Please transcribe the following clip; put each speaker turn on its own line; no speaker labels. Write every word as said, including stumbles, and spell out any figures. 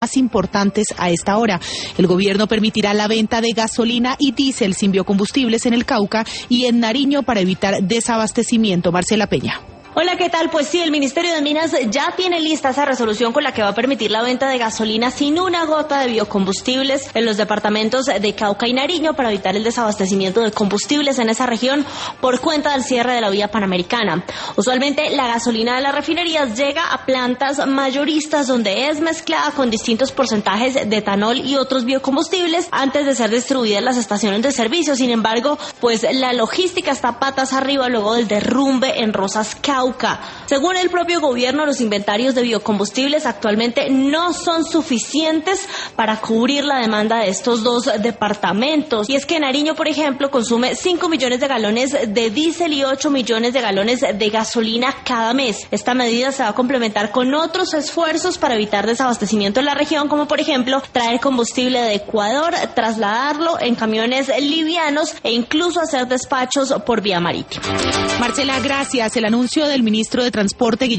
más importantes a esta hora. El gobierno permitirá la venta de gasolina y diésel sin biocombustibles en el Cauca y en Nariño para evitar desabastecimiento. Marcela Peña.
Hola, ¿qué tal? Pues sí, el Ministerio de Minas ya tiene lista esa resolución con la que va a permitir la venta de gasolina sin una gota de biocombustibles en los departamentos de Cauca y Nariño para evitar el desabastecimiento de combustibles en esa región por cuenta del cierre de la vía panamericana. Usualmente la gasolina de las refinerías llega a plantas mayoristas donde es mezclada con distintos porcentajes de etanol y otros biocombustibles antes de ser distribuida en las estaciones de servicio. Sin embargo, pues la logística está patas arriba luego del derrumbe en Rosas, Cauca. Según el propio gobierno, los inventarios de biocombustibles actualmente no son suficientes para cubrir la demanda de estos dos departamentos. Y es que Nariño, por ejemplo, consume cinco millones de galones de diésel y ocho millones de galones de gasolina cada mes. Esta medida se va a complementar con otros esfuerzos para evitar desabastecimiento en la región, como por ejemplo traer combustible de Ecuador, trasladarlo en camiones livianos e incluso hacer despachos por vía marítima.
Marcela, gracias. El anuncio del ministro de Transporte,